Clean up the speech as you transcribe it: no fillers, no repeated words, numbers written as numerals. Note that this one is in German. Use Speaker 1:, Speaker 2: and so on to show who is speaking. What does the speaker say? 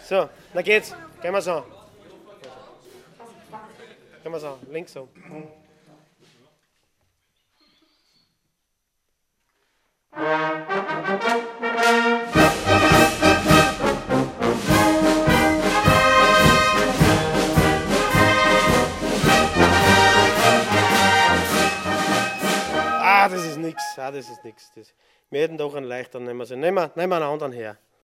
Speaker 1: So, na geht's. Gehen wir so. Gehen wir so, links so. Das ist nix. Das ist nix. Wir hätten doch einen leichteren nehmen sollen. Nehmen wir einen anderen her.